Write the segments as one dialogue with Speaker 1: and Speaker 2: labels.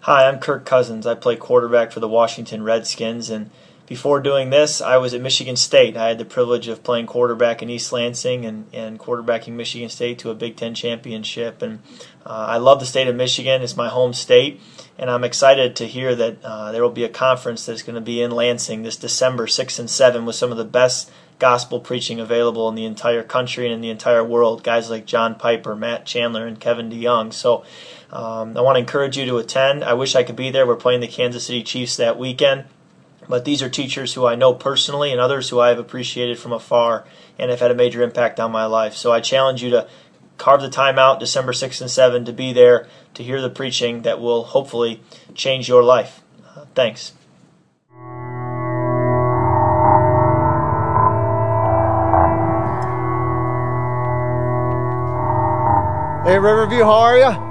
Speaker 1: Hi, I'm Kirk Cousins. I play quarterback for the Washington Redskins, and before doing this, I was at Michigan State. I had the privilege of playing quarterback in East Lansing and quarterbacking Michigan State to a Big Ten championship. And I love the state of Michigan. It's my home state, and I'm excited to hear that there will be a conference that's going to be in Lansing this December 6 and 7 with some of the best gospel preaching available in the entire country and in the entire world. Guys like John Piper, Matt Chandler, and Kevin DeYoung. So I want to encourage you to attend. I wish I could be there. We're playing the Kansas City Chiefs that weekend. But these are teachers who I know personally and others who I have appreciated from afar and have had a major impact on my life. So I challenge you to carve the time out December 6 and 7 to be there to hear the preaching that will hopefully change your life. Thanks.
Speaker 2: Hey, Riverview, how are you?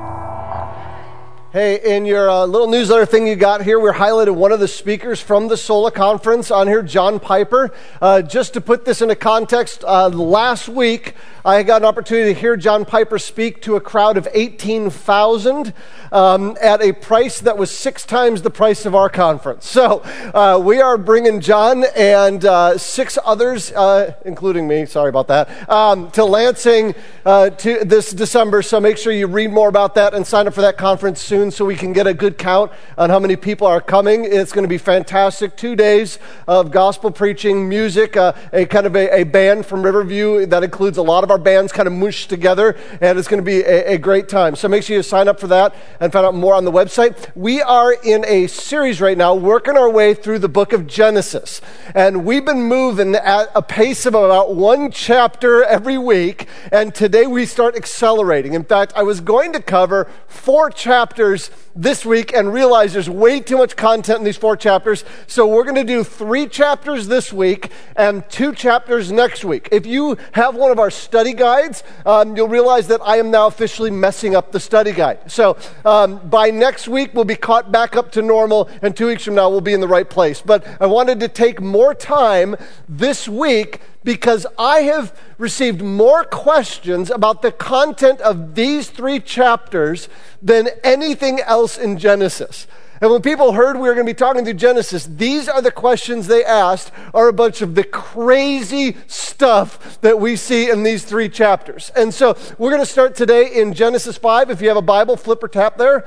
Speaker 2: Hey, in your little newsletter thing you got here, we're highlighted one of the speakers from the SOLA conference on here, John Piper. Just to put this into context, last week I got an opportunity to hear John Piper speak to a crowd of 18,000 at a price that was 6 times the price of our conference. So we are bringing John and 6 others, including me, sorry about that, to Lansing to this December. So make sure you read more about that and sign up for that conference soon, so we can get a good count on how many people are coming. It's going to be fantastic. 2 days of gospel preaching, music, a kind of a band from Riverview that includes a lot of our bands kind of mushed together, and it's going to be a great time. So make sure you sign up for that and find out more on the website. We are in a series right now working our way through the book of Genesis, and we've been moving at a pace of about 1 chapter every week, and today we start accelerating. In fact, I was going to cover 4 chapters this week and realize there's way too much content in these 4 chapters. So we're going to do 3 chapters this week and 2 chapters next week. If you have one of our study guides, you'll realize that I am now officially messing up the study guide. So by next week, we'll be caught back up to normal, and 2 weeks from now, we'll be in the right place. But I wanted to take more time this week because I have received more questions about the content of these 3 chapters than anything else in Genesis. And when people heard we were going to be talking through Genesis, these are the questions they asked, are a bunch of the crazy stuff that we see in these 3 chapters. And so we're going to start today in Genesis 5. If you have a Bible, flip or tap there.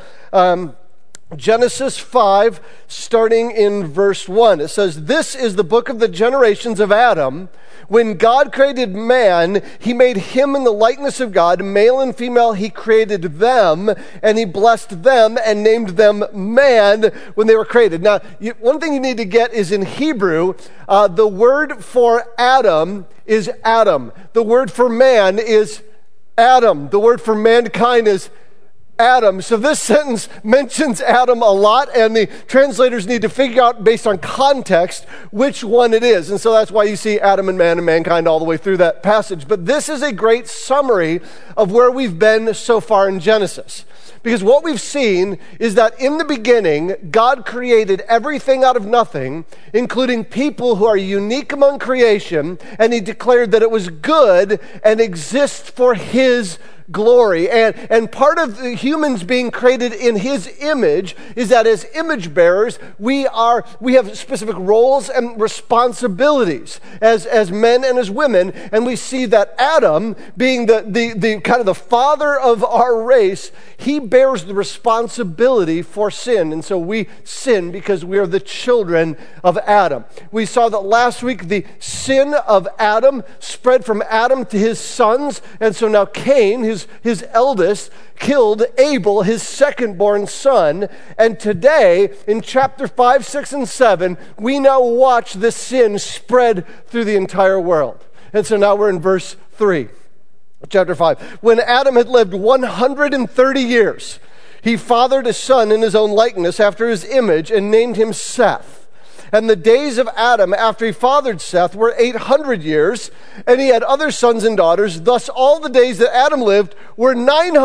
Speaker 2: Genesis 5, starting in verse 1. It says, "This is the book of the generations of Adam. When God created man, he made him in the likeness of God. Male and female, he created them, and he blessed them and named them man when they were created." Now, one thing you need to get is in Hebrew, the word for Adam is Adam. The word for man is Adam. The word for mankind is Adam. So this sentence mentions Adam a lot, and the translators need to figure out, based on context, which one it is. And so that's why you see Adam and man and mankind all the way through that passage. But this is a great summary of where we've been so far in Genesis. Because what we've seen is that in the beginning, God created everything out of nothing, including people who are unique among creation, and he declared that it was good and exists for his glory. And part of the humans being created in his image is that as image bearers, we have specific roles and responsibilities as men and as women. And we see that Adam, being the kind of the father of our race, he bears the responsibility for sin. And so we sin because we are the children of Adam. We saw that last week the sin of Adam spread from Adam to his sons. And so now Cain, his eldest, killed Abel, his second-born son. And today, in chapter 5, 6, and 7, we now watch this sin spread through the entire world. And so now we're in verse 3, chapter 5. "When Adam had lived 130 years, he fathered a son in his own likeness after his image and named him Seth. And the days of Adam after he fathered Seth were 800 years, and he had other sons and daughters. Thus all the days that Adam lived were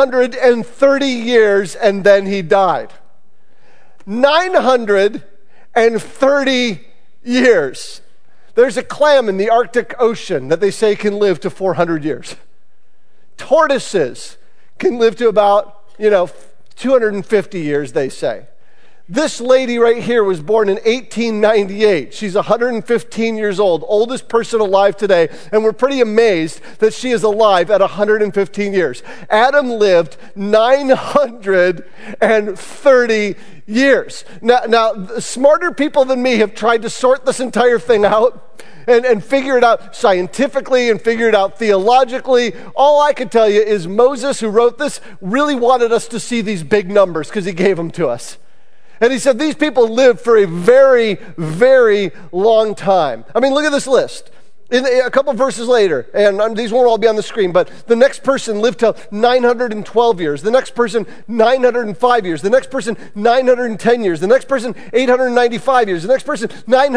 Speaker 2: 930 years, and then he died." 930 years. There's a clam in the Arctic Ocean that they say can live to 400 years. Tortoises can live to about, 250 years, they say. This lady right here was born in 1898. She's 115 years old, oldest person alive today, and we're pretty amazed that she is alive at 115 years. Adam lived 930 years. Now, smarter people than me have tried to sort this entire thing out and figure it out scientifically and figure it out theologically. All I can tell you is Moses, who wrote this, really wanted us to see these big numbers because he gave them to us. And he said these people lived for a very, very long time. I mean, look at this list. A couple verses later, and these won't all be on the screen, but the next person lived till 912 years. The next person, 905 years. The next person, 910 years. The next person, 895 years. The next person,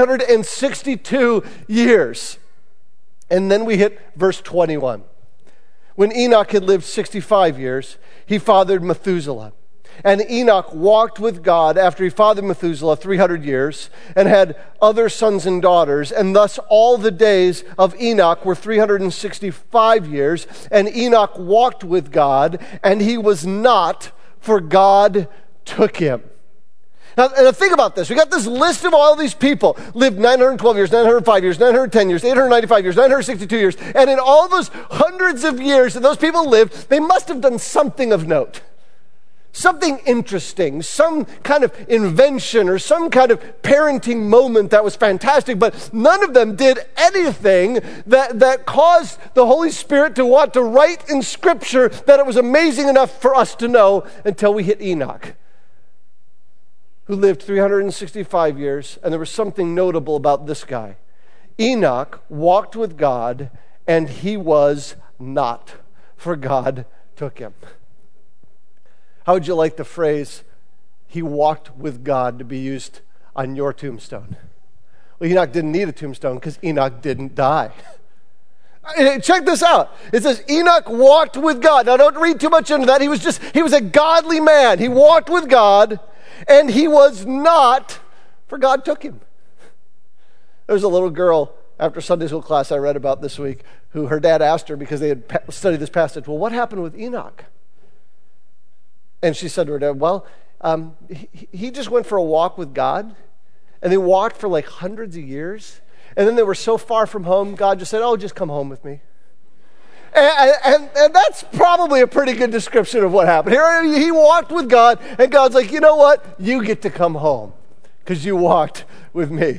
Speaker 2: 962 years. And then we hit verse 21. When Enoch had lived 65 years, he fathered Methuselah. And Enoch walked with God after he fathered Methuselah 300 years and had other sons and daughters. And thus all the days of Enoch were 365 years. And Enoch walked with God, and he was not, for God took him. Now, think about this. We got this list of all these people. Lived 912 years, 905 years, 910 years, 895 years, 962 years. And in all those hundreds of years that those people lived, they must have done something of note. Something interesting, some kind of invention or some kind of parenting moment that was fantastic, but none of them did anything that caused the Holy Spirit to want to write in Scripture that it was amazing enough for us to know until we hit Enoch, who lived 365 years, and there was something notable about this guy. Enoch walked with God, and he was not, for God took him. How would you like the phrase, he walked with God, to be used on your tombstone? Well, Enoch didn't need a tombstone because Enoch didn't die. Check this out. It says Enoch walked with God. Now, don't read too much into that. He was a godly man. He walked with God, and he was not, for God took him. There was a little girl after Sunday school class I read about this week who her dad asked her, because they had studied this passage, well, what happened with Enoch? And she said to her dad, well, he just went for a walk with God, and they walked for like hundreds of years, and then they were so far from home, God just said, oh, just come home with me. And that's probably a pretty good description of what happened. Here he walked with God, and God's like, you know what? You get to come home because you walked with me.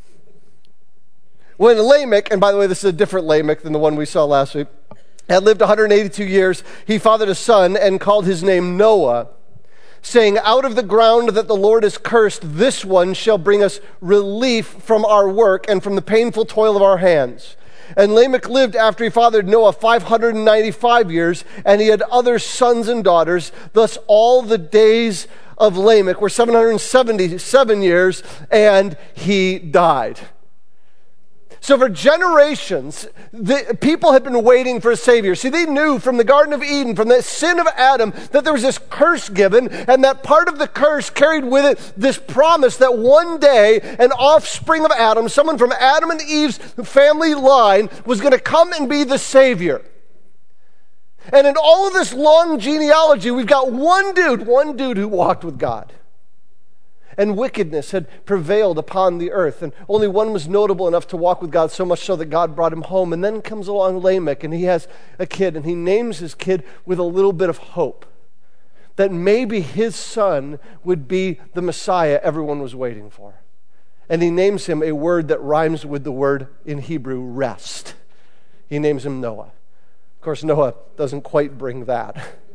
Speaker 2: When Lamech, and by the way, this is a different Lamech than the one we saw last week, had lived 182 years, he fathered a son and called his name Noah, saying, out of the ground that the Lord has cursed, this one shall bring us relief from our work and from the painful toil of our hands. And Lamech lived after he fathered Noah 595 years, and he had other sons and daughters. Thus all the days of Lamech were 777 years, and he died. So for generations, the people had been waiting for a Savior. See, they knew from the Garden of Eden, from the sin of Adam, that there was this curse given, and that part of the curse carried with it this promise that one day an offspring of Adam, someone from Adam and Eve's family line, was going to come and be the Savior. And in all of this long genealogy, we've got one dude who walked with God. And wickedness had prevailed upon the earth, and only one was notable enough to walk with God, so much so that God brought him home. And then comes along Lamech, and he has a kid, and he names his kid with a little bit of hope that maybe his son would be the Messiah everyone was waiting for. And he names him a word that rhymes with the word in Hebrew, rest. He names him Noah. Of course, Noah doesn't quite bring that.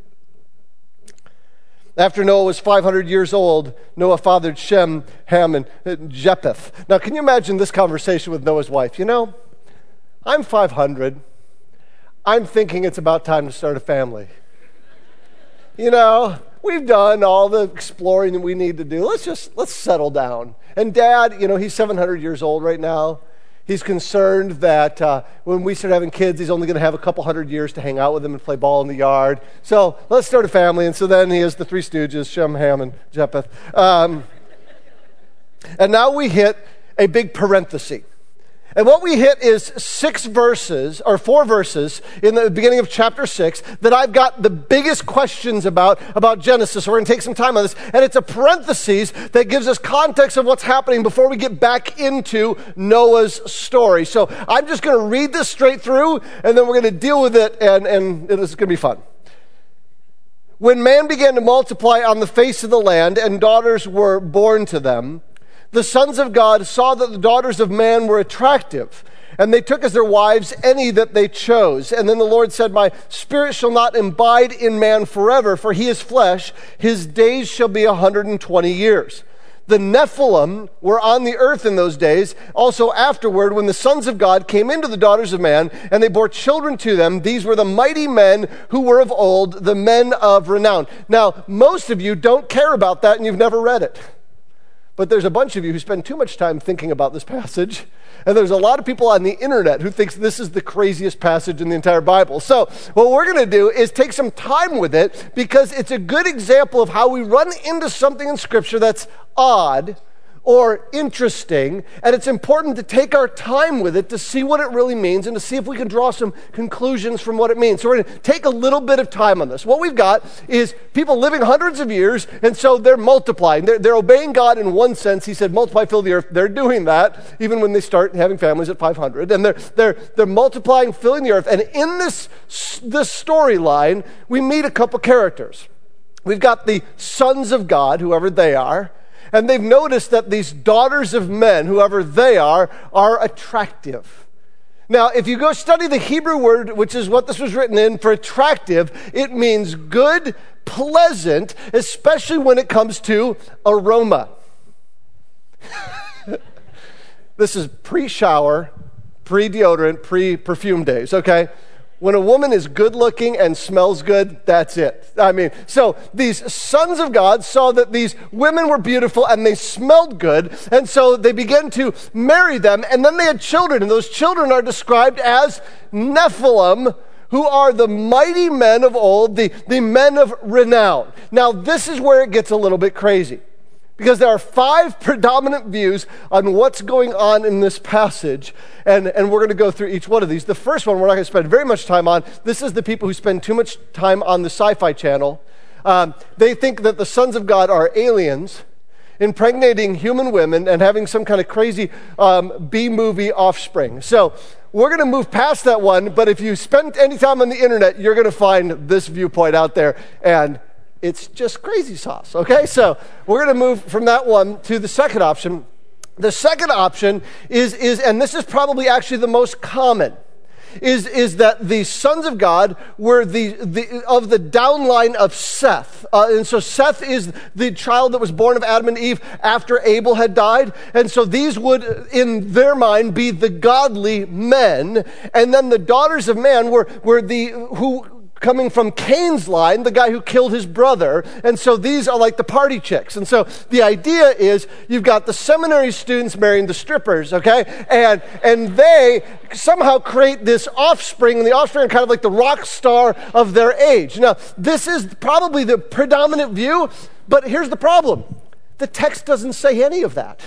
Speaker 2: After Noah was 500 years old, Noah fathered Shem, Ham, and Japheth. Now, can you imagine this conversation with Noah's wife? You know, I'm 500. I'm thinking it's about time to start a family. You know, we've done all the exploring that we need to do. Let's settle down. And Dad, you know, he's 700 years old right now. He's concerned that when we start having kids, he's only going to have a couple hundred years to hang out with them and play ball in the yard. So let's start a family. And so then he has the three stooges, Shem, Ham, and Japheth. And now we hit a big parenthesis. And what we hit is 4 verses in the beginning of chapter 6 that I've got the biggest questions about Genesis. So we're going to take some time on this. And it's a parenthesis that gives us context of what's happening before we get back into Noah's story. So I'm just going to read this straight through, and then we're going to deal with it, and it's going to be fun. When man began to multiply on the face of the land, and daughters were born to them, the sons of God saw that the daughters of man were attractive, and they took as their wives any that they chose. And then the Lord said, my spirit shall not abide in man forever, for he is flesh. His days shall be 120 years. The Nephilim were on the earth in those days. Also afterward, when the sons of God came into the daughters of man, and they bore children to them, these were the mighty men who were of old, the men of renown. Now, most of you don't care about that, and you've never read it. But there's a bunch of you who spend too much time thinking about this passage. And there's a lot of people on the internet who thinks this is the craziest passage in the entire Bible. So what we're going to do is take some time with it, because it's a good example of how we run into something in Scripture that's odd or interesting, and it's important to take our time with it to see what it really means and to see if we can draw some conclusions from what it means. So we're going to take a little bit of time on this. What we've got is people living hundreds of years, and so they're multiplying. They're obeying God in one sense. He said, multiply, fill the earth. They're doing that even when they start having families at 500. And they're multiplying, filling the earth. And in this storyline, we meet a couple characters. We've got the sons of God, whoever they are, and they've noticed that these daughters of men, whoever they are attractive. Now, if you go study the Hebrew word, which is what this was written in, for attractive, it means good, pleasant, especially when it comes to aroma. This is pre-shower, pre-deodorant, pre-perfume days, okay? When a woman is good looking and smells good, that's it. I mean, so these sons of God saw that these women were beautiful and they smelled good, and so they began to marry them, and then they had children, and those children are described as Nephilim, who are the mighty men of old, the men of renown. Now, this is where it gets a little bit crazy, because there are 5 predominant views on what's going on in this passage, and we're going to go through each one of these. The first one we're not going to spend very much time on. This is the people who spend too much time on the Sci-Fi Channel. They think that the sons of God are aliens, impregnating human women and having some kind of crazy B-movie offspring. So we're going to move past that one, but if you spend any time on the internet, you're going to find this viewpoint out there, and it's just crazy sauce, okay? So we're going to move from that one to the second option. The second option is and this is probably actually the most common, is that the sons of God were the of the downline of Seth. And so Seth is the child that was born of Adam and Eve after Abel had died. And so these would, in their mind, be the godly men. And then the daughters of man were who coming from Cain's line, the guy who killed his brother. And so these are like the party chicks. And so the idea is you've got the seminary students marrying the strippers, okay? And they somehow create this offspring, and the offspring are kind of like the rock star of their age. Now, this is probably the predominant view, but here's the problem. The text doesn't say any of that.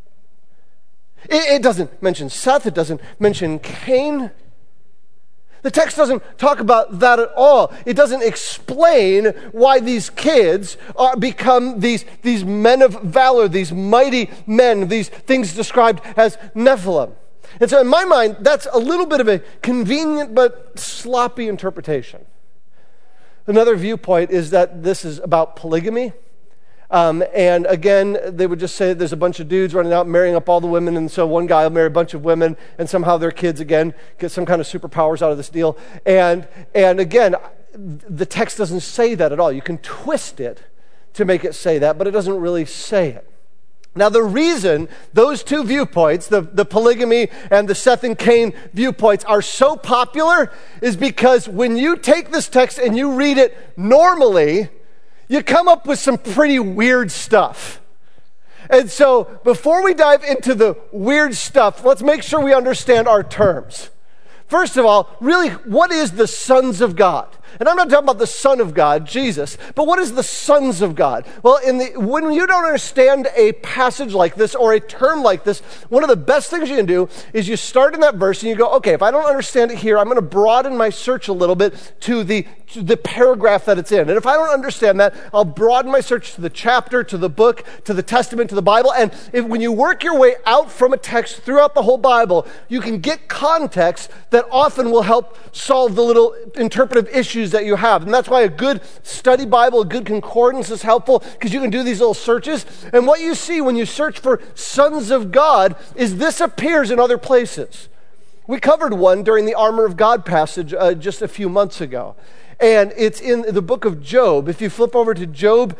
Speaker 2: It doesn't mention Seth. It doesn't mention Cain. The text doesn't talk about that at all. It doesn't explain why these kids become these men of valor, these mighty men, these things described as Nephilim. And so in my mind, that's a little bit of a convenient but sloppy interpretation. Another viewpoint is that this is about polygamy. And again, they would just say there's a bunch of dudes running out marrying up all the women, and so one guy will marry a bunch of women, and somehow their kids, again, get some kind of superpowers out of this deal. And again, the text doesn't say that at all. You can twist it to make it say that, but it doesn't really say it. Now, the reason those two viewpoints, the polygamy and the Seth and Cain viewpoints, are so popular is because when you take this text and you read it normally, you come up with some pretty weird stuff. And so before we dive into the weird stuff, let's make sure we understand our terms. First of all, really, what is the sons of God? And I'm not talking about the Son of God, Jesus, but what is the sons of God? Well, when you don't understand a passage like this or a term like this, one of the best things you can do is you start in that verse and you go, okay, if I don't understand it here, I'm going to broaden my search a little bit to the paragraph that it's in. And if I don't understand that, I'll broaden my search to the chapter, to the book, to the Testament, to the Bible. And when you work your way out from a text throughout the whole Bible, you can get context that often will help solve the little interpretive issues that you have. And that's why a good study Bible, a good concordance is helpful, because you can do these little searches. And what you see when you search for sons of God is this appears in other places. We covered one during the Armor of God passage just a few months ago. And it's in the book of Job. If you flip over to Job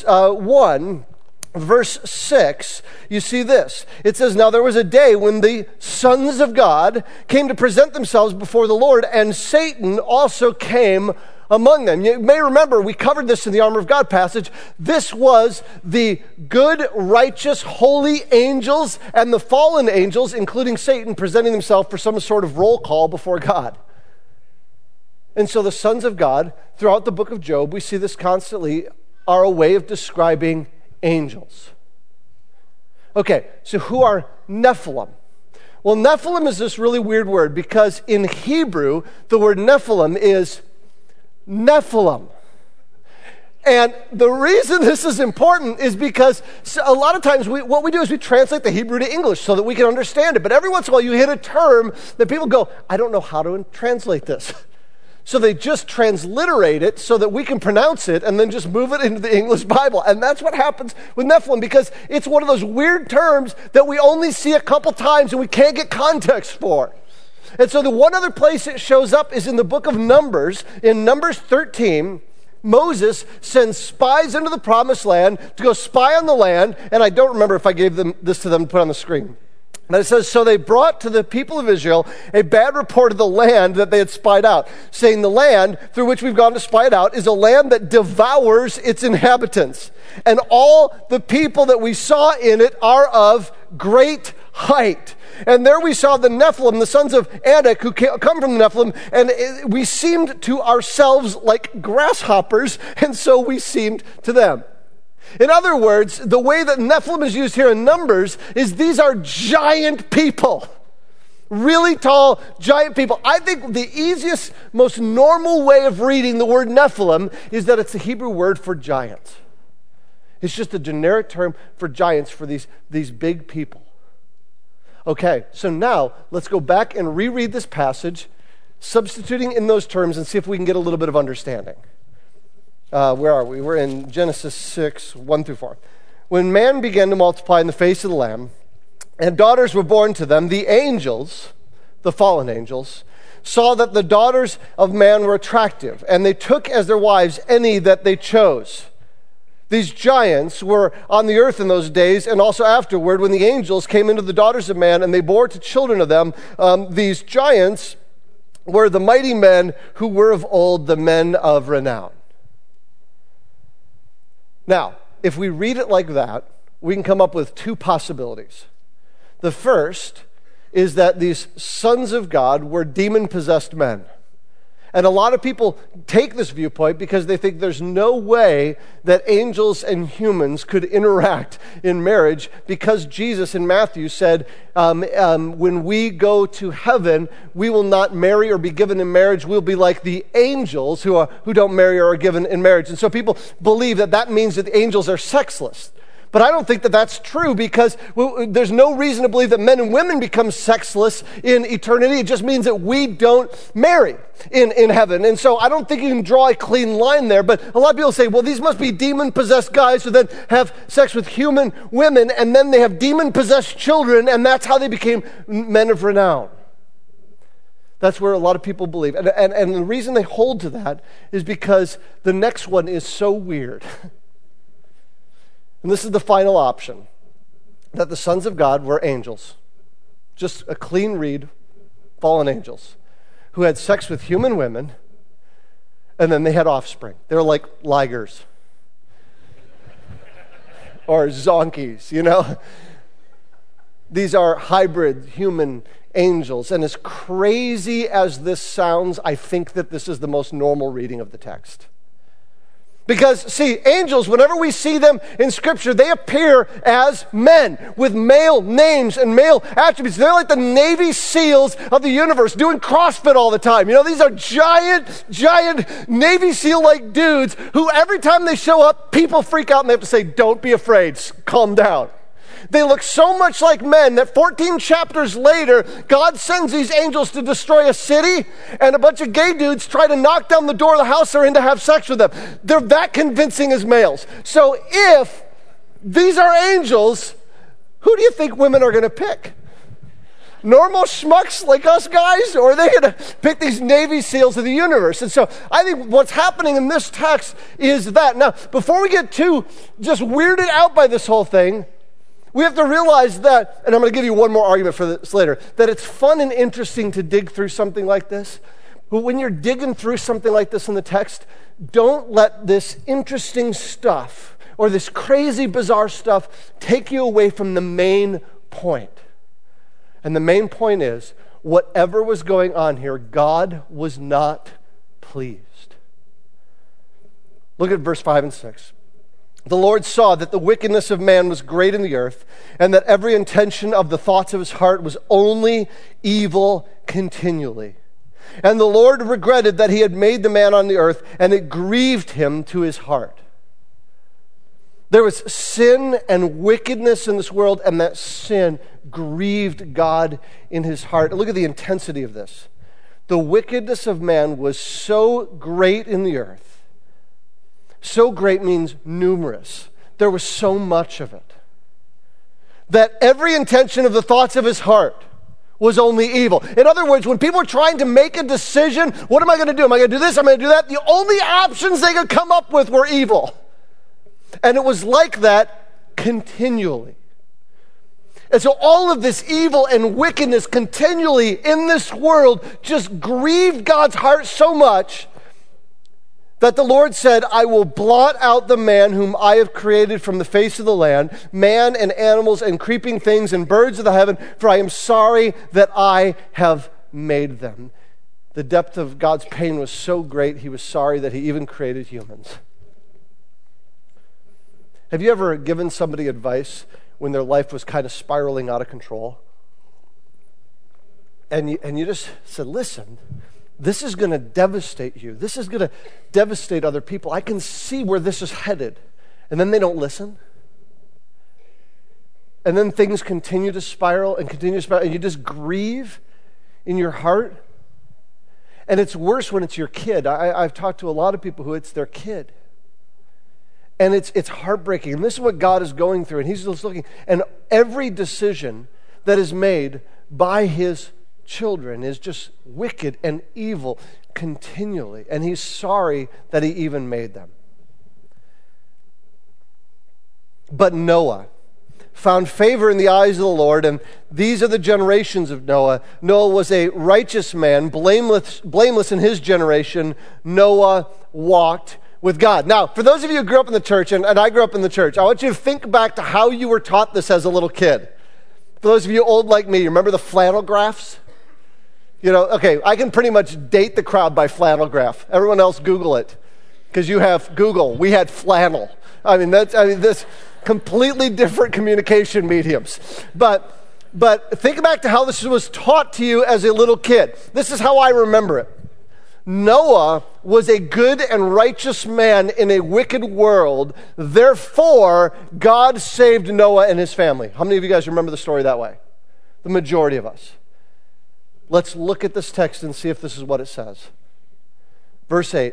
Speaker 2: 1, verse 6, you see this. It says, "Now there was a day when the sons of God came to present themselves before the Lord, and Satan also came among them." You may remember, we covered this in the Armor of God passage. This was the good, righteous, holy angels and the fallen angels, including Satan, presenting themselves for some sort of roll call before God. And so the sons of God, throughout the book of Job, we see this constantly, are a way of describing angels. Okay, so who are Nephilim? Well, Nephilim is this really weird word because in Hebrew, the word Nephilim is Nephilim. And the reason this is important is because a lot of times what we do is we translate the Hebrew to English so that we can understand it. But every once in a while you hit a term that people go, I don't know how to translate this. So they just transliterate it so that we can pronounce it and then just move it into the English Bible. And that's what happens with Nephilim, because it's one of those weird terms that we only see a couple times and we can't get context for. And so the one other place it shows up is in the book of Numbers. In Numbers 13, Moses sends spies into the promised land to go spy on the land. And I don't remember if I gave this to them to put on the screen. But it says, "So they brought to the people of Israel a bad report of the land that they had spied out, saying, the land through which we've gone to spy it out is a land that devours its inhabitants. And all the people that we saw in it are of great height. And there we saw the Nephilim, the sons of Anak, who come from the Nephilim, and we seemed to ourselves like grasshoppers, and so we seemed to them." In other words, the way that Nephilim is used here in Numbers is these are giant people. Really tall, giant people. I think the easiest, most normal way of reading the word Nephilim is that it's the Hebrew word for giants. It's just a generic term for giants, for these big people. Okay, so now let's go back and reread this passage, substituting in those terms, and see if we can get a little bit of understanding. Where are we? We're in Genesis 6, 1 through 4. "When man began to multiply in the face of the land, and daughters were born to them, the angels," the fallen angels, "saw that the daughters of man were attractive, and they took as their wives any that they chose. These giants were on the earth in those days, and also afterward, when the angels came into the daughters of man, and they bore to children of them. These giants were the mighty men who were of old, the men of renown." Now, if we read it like that, we can come up with two possibilities. The first is that these sons of God were demon-possessed men. And a lot of people take this viewpoint because they think there's no way that angels and humans could interact in marriage, because Jesus in Matthew said, when we go to heaven, we will not marry or be given in marriage. We'll be like the angels who don't marry or are given in marriage. And so people believe that means that the angels are sexless. But I don't think that that's true, because there's no reason to believe that men and women become sexless in eternity. It just means that we don't marry in heaven. And so I don't think you can draw a clean line there. But a lot of people say, well, these must be demon-possessed guys who then have sex with human women, and then they have demon-possessed children, and that's how they became men of renown. That's where a lot of people believe. And the reason they hold to that is because the next one is so weird. And this is the final option, that the sons of God were angels. Just a clean read, fallen angels, who had sex with human women, and then they had offspring. They're like ligers. Or zonkies, you know? These are hybrid human angels. And as crazy as this sounds, I think that this is the most normal reading of the text. Because, see, angels, whenever we see them in Scripture, they appear as men with male names and male attributes. They're like the Navy SEALs of the universe doing CrossFit all the time. You know, these are giant Navy SEAL-like dudes who every time they show up, people freak out and they have to say, don't be afraid, calm down. They look so much like men that 14 chapters later, God sends these angels to destroy a city, and a bunch of gay dudes try to knock down the door of the house they're in to have sex with them. They're that convincing as males. So if these are angels, who do you think women are going to pick? Normal schmucks like us guys, or are they going to pick these Navy SEALs of the universe? And so I think what's happening in this text is that. Now, before we get too just weirded out by this whole thing, we have to realize that, and I'm going to give you one more argument for this later, that it's fun and interesting to dig through something like this. But when you're digging through something like this in the text, don't let this interesting stuff or this crazy, bizarre stuff take you away from the main point. And the main point is, whatever was going on here, God was not pleased. Look at verse 5 and 6. The Lord saw that the wickedness of man was great in the earth, and that every intention of the thoughts of his heart was only evil continually. And the Lord regretted that he had made the man on the earth, and it grieved him to his heart. There was sin and wickedness in this world, and that sin grieved God in his heart. And look at the intensity of this. The wickedness of man was so great in the earth. So great means numerous. There was so much of it. That every intention of the thoughts of his heart was only evil. In other words, when people were trying to make a decision, what am I going to do? Am I going to do this? Am I going to do that? The only options they could come up with were evil. And it was like that continually. And so all of this evil and wickedness continually in this world just grieved God's heart so much that the Lord said, I will blot out the man whom I have created from the face of the land, man and animals and creeping things and birds of the heaven, for I am sorry that I have made them. The depth of God's pain was so great, he was sorry that he even created humans. Have you ever given somebody advice when their life was kind of spiraling out of control? And you just said, listen, this is going to devastate you. This is going to devastate other people. I can see where this is headed. And then they don't listen. And then things continue to spiral and continue to spiral. And you just grieve in your heart. And it's worse when it's your kid. I've talked to a lot of people who it's their kid. And it's heartbreaking. And this is what God is going through. And he's just looking. And every decision that is made by his children is just wicked and evil continually, and he's sorry that he even made them. But Noah found favor in the eyes of the Lord, and these are the generations of Noah. Noah was a righteous man, blameless in his generation. Noah walked with God. Now, for those of you who grew up in the church, and I grew up in the church, I want you to think back to how you were taught this as a little kid. For those of you old like me, you remember the flannel graphs? You know, okay, I can pretty much date the crowd by flannel graph. Everyone else Google it, because you have Google. We had flannel. This completely different communication mediums. But think back to how this was taught to you as a little kid. This is how I remember it. Noah was a good and righteous man in a wicked world. Therefore, God saved Noah and his family. How many of you guys remember the story that way? The majority of us. Let's look at this text and see if this is what it says. Verse 8.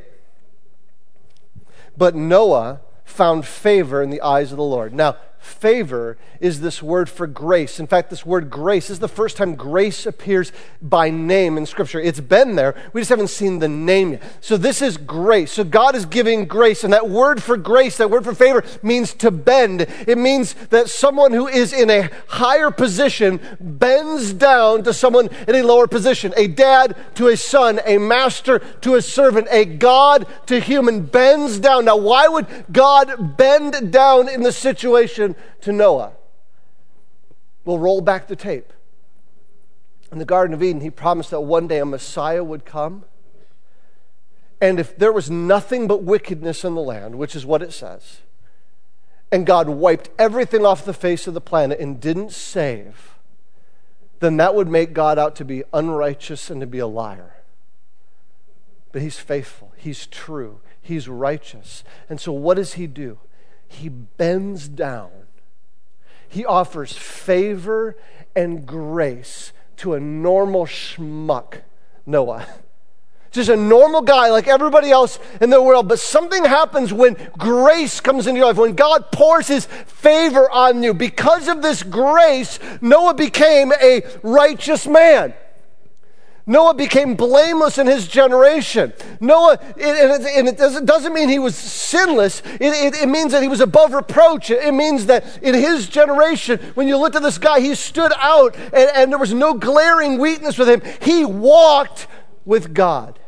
Speaker 2: But Noah found favor in the eyes of the Lord. Now, favor is this word for grace. In fact, this word grace is the first time grace appears by name in Scripture. It's been there. We just haven't seen the name yet. So this is grace. So God is giving grace. And that word for grace, that word for favor, means to bend. It means that someone who is in a higher position bends down to someone in a lower position. A dad to a son, a master to a servant, a God to human bends down. Now, why would God bend down in this situation to Noah? We'll roll back the tape. in the Garden of Eden, he promised that one day a Messiah would come. And if there was nothing but wickedness in the land, which is what it says, and God wiped everything off the face of the planet and didn't save, then that would make God out to be unrighteous and to be a liar. But he's faithful, he's true, he's righteous. And so what does he do? He bends down. He offers favor and grace to a normal schmuck, Noah. Just a normal guy like everybody else in the world. But something happens when grace comes into your life, when God pours his favor on you. Because of this grace, Noah became a righteous man. Noah became blameless in his generation. Noah, and it doesn't mean he was sinless. It means that he was above reproach. It means that in his generation, when you looked at this guy, he stood out and there was no glaring weakness with him. He walked with God.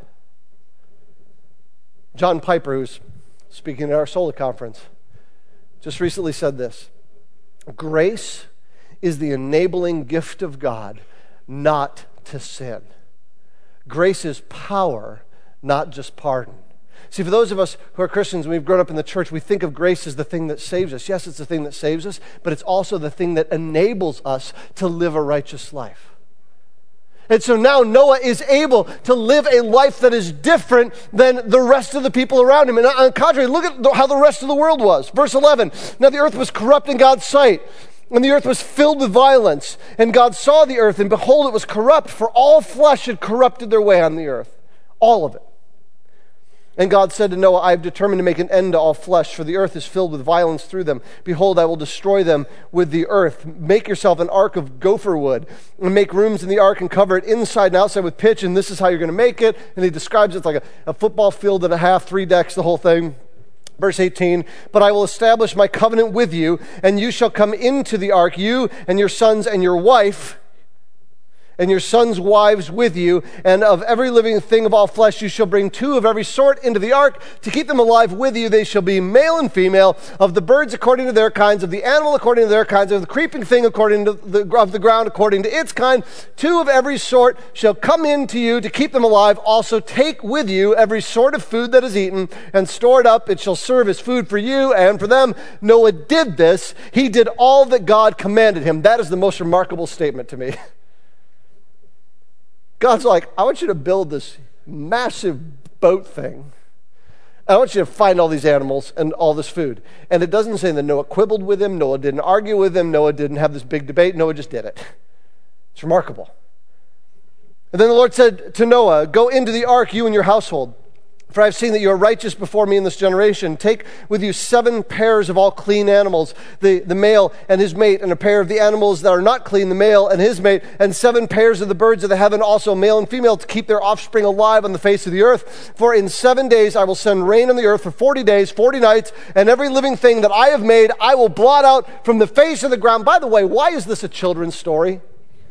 Speaker 2: John Piper, who's speaking at our Sola conference, just recently said this: grace is the enabling gift of God not to sin. Grace is power, not just pardon. See, for those of us who are Christians, we've grown up in the church, we think of grace as the thing that saves us. Yes, it's the thing that saves us, but it's also the thing that enables us to live a righteous life. And so now Noah is able to live a life that is different than the rest of the people around him. And on the contrary, look at how the rest of the world was. Verse 11, now the earth was corrupt in God's sight, and the earth was filled with violence. And God saw the earth, and behold, it was corrupt, for all flesh had corrupted their way on the earth. All of it. And God said to Noah, I have determined to make an end to all flesh, for the earth is filled with violence through them. Behold, I will destroy them with the earth. Make yourself an ark of gopher wood, and make rooms in the ark, and cover it inside and outside with pitch, and this is how you're going to make it. And he describes it like a football field and a half, 3 decks, the whole thing. Verse 18, but I will establish my covenant with you, and you shall come into the ark, you and your sons and your wife, and your sons' wives with you, and of every living thing of all flesh you shall bring 2 of every sort into the ark to keep them alive with you. They shall be male and female, of the birds according to their kinds, of the animal according to their kinds, of the creeping thing according to of the ground according to its kind. 2 of every sort shall come into you to keep them alive. Also take with you every sort of food that is eaten, and store it up. It shall serve as food for you and for them. Noah did this. He did all that God commanded him. That is the most remarkable statement to me. God's like, I want you to build this massive boat thing. I want you to find all these animals and all this food. And it doesn't say that Noah quibbled with him. Noah didn't argue with him. Noah didn't have this big debate. Noah just did it. It's remarkable. And then the Lord said to Noah, go into the ark, you and your household. For I have seen that you are righteous before me in this generation. Take with you 7 pairs of all clean animals, the male and his mate, and a pair of the animals that are not clean, the male and his mate, and 7 pairs of the birds of the heaven, also male and female, to keep their offspring alive on the face of the earth. For in 7 days I will send rain on the earth for 40 days, 40 nights, and every living thing that I have made I will blot out from the face of the ground. By the way, why is this a children's story?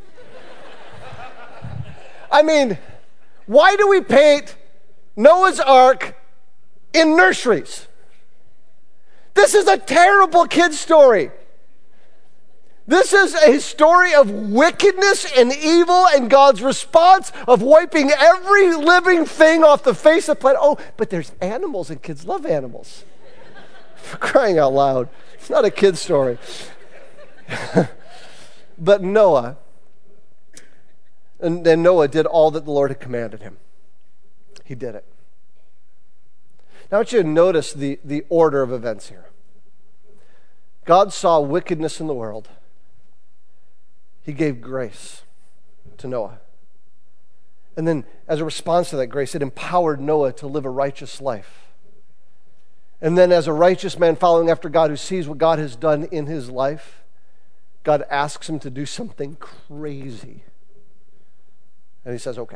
Speaker 2: I mean, why do we paint Noah's Ark in nurseries? This is a terrible kid's story. This is a story of wickedness and evil and God's response of wiping every living thing off the face of the planet. Oh, but there's animals and kids love animals. For crying out loud. It's not a kid's story. But Noah, and then Noah did all that the Lord had commanded him. He did it. Now I want you to notice the order of events here. God saw wickedness in the world. He gave grace to Noah. And then as a response to that grace, it empowered Noah to live a righteous life. And then as a righteous man following after God who sees what God has done in his life, God asks him to do something crazy. And he says, okay.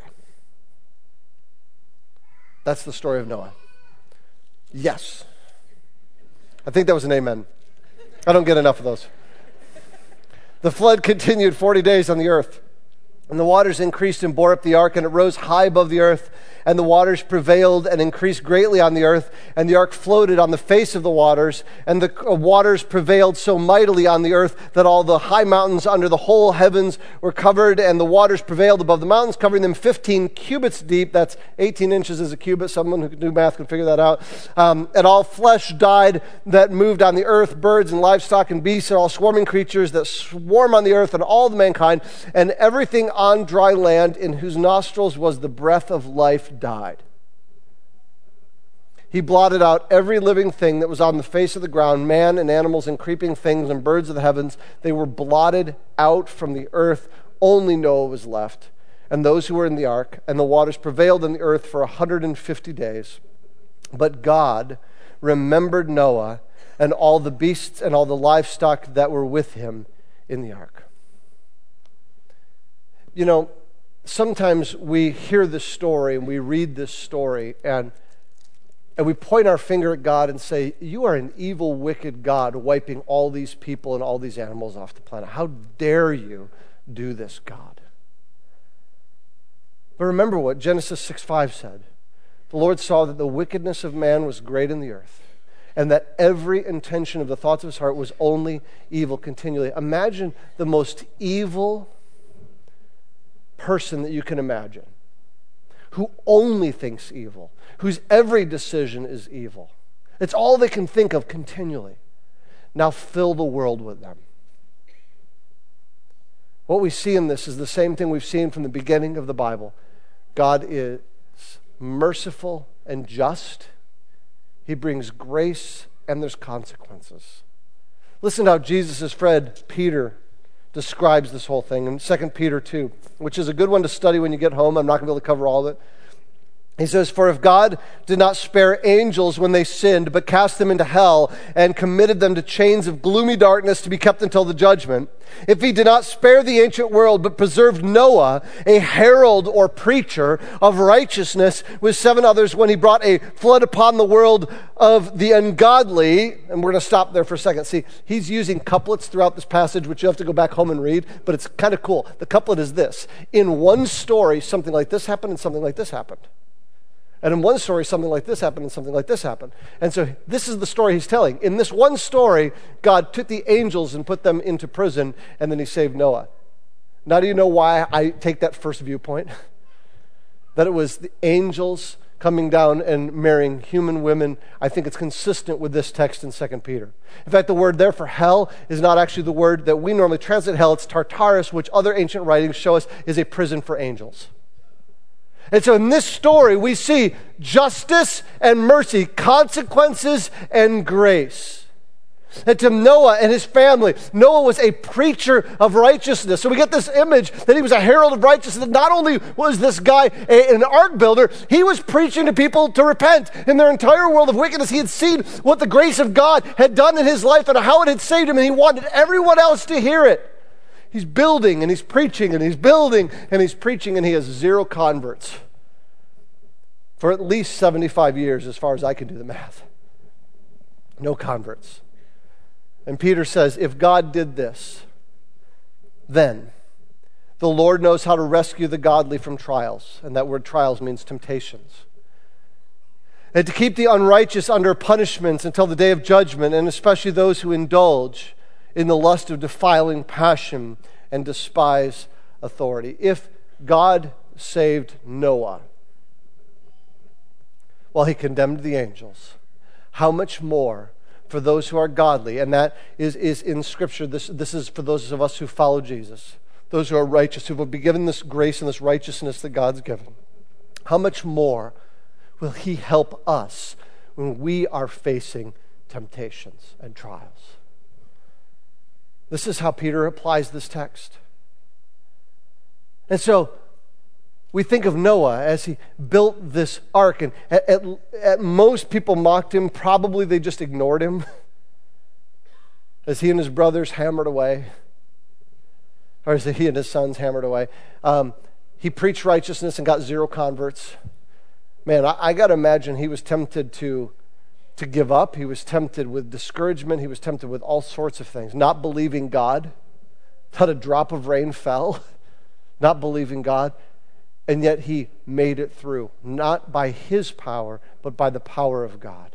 Speaker 2: That's the story of Noah. Yes. I think that was an amen. I don't get enough of those. The flood continued 40 days on the earth, and the waters increased and bore up the ark, and it rose high above the earth, and the waters prevailed and increased greatly on the earth, and the ark floated on the face of the waters, and the waters prevailed so mightily on the earth that all the high mountains under the whole heavens were covered, and the waters prevailed above the mountains, covering them 15 cubits deep. That's 18 inches is a cubit. Someone who can do math can figure that out. And all flesh died that moved on the earth, birds and livestock and beasts, and all swarming creatures that swarm on the earth, and all the mankind, and everything on dry land in whose nostrils was the breath of life died. He blotted out every living thing that was on the face of the ground, man and animals and creeping things and birds of the heavens. They were blotted out from the earth. Only Noah was left, and those who were in the ark, and the waters prevailed on the earth for 150 days. But God remembered Noah and all the beasts and all the livestock that were with him in the ark. You know, sometimes we hear this story and we read this story and we point our finger at God and say, you are an evil, wicked God wiping all these people and all these animals off the planet. How dare you do this, God? But remember what Genesis 6:5 said. The Lord saw that the wickedness of man was great in the earth, and that every intention of the thoughts of his heart was only evil continually. Imagine the most evil person that you can imagine, who only thinks evil, whose every decision is evil. It's all they can think of continually. Now fill the world with them. What we see in this is the same thing we've seen from the beginning of the Bible. God is merciful and just. He brings grace, and there's consequences. Listen to how Jesus' friend Peter describes this whole thing in 2 Peter 2, which is a good one to study when you get home. I'm not going to be able to cover all of it. He says, "For if God did not spare angels when they sinned, but cast them into hell and committed them to chains of gloomy darkness to be kept until the judgment, if he did not spare the ancient world, but preserved Noah, a herald or preacher of righteousness, with 7 others when he brought a flood upon the world of the ungodly," and we're going to stop there for a second. See, he's using couplets throughout this passage, which you have to go back home and read, but it's kind of cool. The couplet is this: in one story, something like this happened and something like this happened. And in one story, something like this happened and something like this happened. And so this is the story he's telling. In this one story, God took the angels and put them into prison, and then he saved Noah. Now, do you know why I take that first viewpoint? That it was the angels coming down and marrying human women. I think it's consistent with this text in 2 Peter. In fact, the word there for hell is not actually the word that we normally translate hell. It's Tartarus, which other ancient writings show us is a prison for angels. And so in this story, we see justice and mercy, consequences and grace. And to Noah and his family, Noah was a preacher of righteousness. So we get this image that he was a herald of righteousness. Not only was this guy an ark builder, he was preaching to people to repent. In their entire world of wickedness, he had seen what the grace of God had done in his life and how it had saved him, and he wanted everyone else to hear it. He's building and he's preaching and he's building and he's preaching, and he has 0 converts for at least 75 years, as far as I can do the math. No converts. And Peter says, if God did this, then the Lord knows how to rescue the godly from trials. And that word trials means temptations. And to keep the unrighteous under punishments until the day of judgment, and especially those who indulge in the lust of defiling passion and despise authority. If God saved Noah while he condemned the angels, how much more for those who are godly? And that is in Scripture. This is for those of us who follow Jesus, those who are righteous, who will be given this grace and this righteousness that God's given. How much more will he help us when we are facing temptations and trials? This is how Peter applies this text. And so we think of Noah as he built this ark, and at most people mocked him. Probably they just ignored him as he and his brothers hammered away, or as he and his sons hammered away. He preached righteousness and got 0 converts. Man, I got to imagine he was tempted to give up. He was tempted with discouragement. He was tempted with all sorts of things. Not believing God. Not a drop of rain fell. Not believing God. And yet he made it through, not by his power, but by the power of God.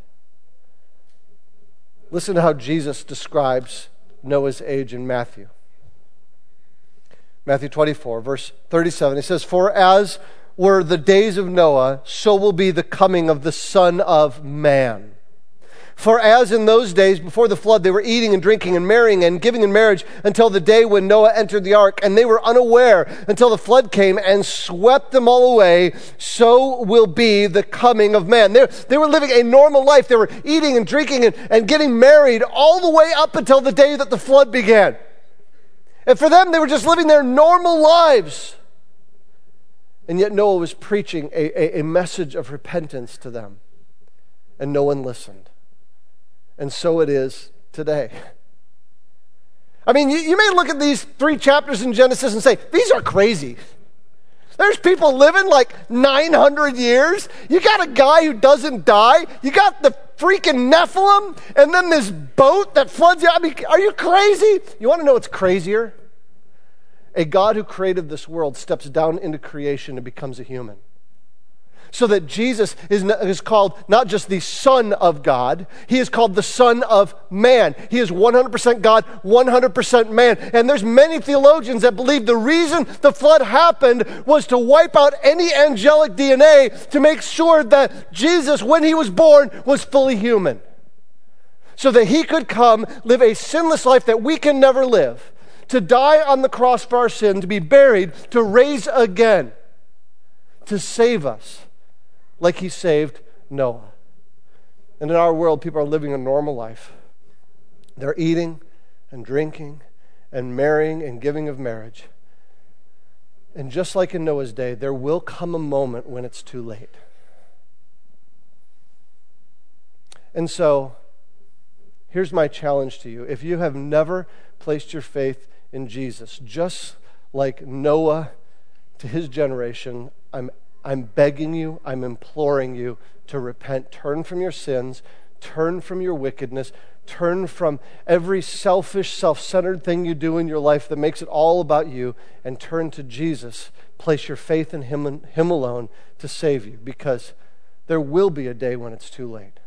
Speaker 2: Listen to how Jesus describes Noah's age in Matthew. Matthew 24, verse 37, he says, "For as were the days of Noah, so will be the coming of the Son of Man. For as in those days before the flood, they were eating and drinking and marrying and giving in marriage until the day when Noah entered the ark, and they were unaware until the flood came and swept them all away, so will be the coming of man." They were living a normal life. They were eating and drinking and getting married all the way up until the day that the flood began. And for them, they were just living their normal lives. And yet Noah was preaching a message of repentance to them, and no one listened. And so it is today. I mean, you may look at these 3 chapters in Genesis and say, these are crazy. There's people living like 900 years. You got a guy who doesn't die. You got the freaking Nephilim, and then this boat that floods you. I mean, are you crazy? You want to know what's crazier? A God who created this world steps down into creation and becomes a human. So that Jesus is called not just the Son of God, he is called the Son of Man. He is 100% God, 100% man. And there's many theologians that believe the reason the flood happened was to wipe out any angelic DNA to make sure that Jesus, when he was born, was fully human. So that he could come, live a sinless life that we can never live, to die on the cross for our sin, to be buried, to raise again, to save us. Like he saved Noah. And in our world, people are living a normal life. They're eating and drinking and marrying and giving of marriage. And just like in Noah's day, there will come a moment when it's too late. And so, here's my challenge to you. If you have never placed your faith in Jesus, just like Noah to his generation, I'm begging you, I'm imploring you to repent. Turn from your sins, turn from your wickedness, turn from every selfish, self-centered thing you do in your life that makes it all about you, and turn to Jesus. Place your faith in him alone to save you, because there will be a day when it's too late.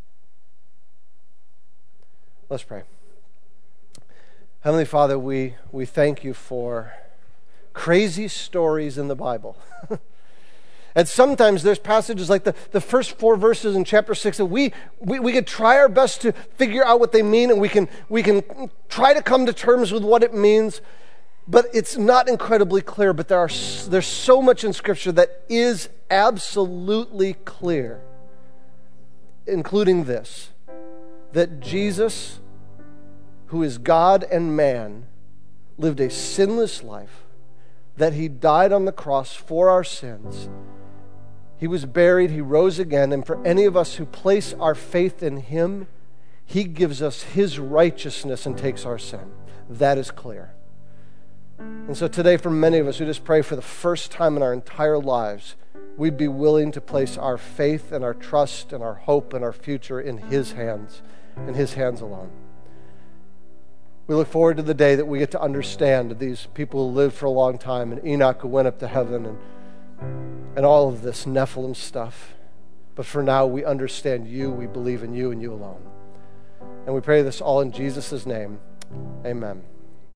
Speaker 2: Let's pray. Heavenly Father, we thank you for crazy stories in the Bible. And sometimes there's passages like the first 4 verses in chapter 6 that we could try our best to figure out what they mean, and we can try to come to terms with what it means, but it's not incredibly clear. But there's so much in Scripture that is absolutely clear, including this, that Jesus, who is God and man, lived a sinless life, that he died on the cross for our sins. He was buried, he rose again, and for any of us who place our faith in him, he gives us his righteousness and takes our sin. That is clear. And so today, for many of us, we just pray for the first time in our entire lives, we'd be willing to place our faith and our trust and our hope and our future in his hands, and his hands alone. We look forward to the day that we get to understand these people who lived for a long time, and Enoch who went up to heaven, and all of this Nephilim stuff. But for now, we understand you, we believe in you and you alone. And we pray this all in Jesus' name. Amen.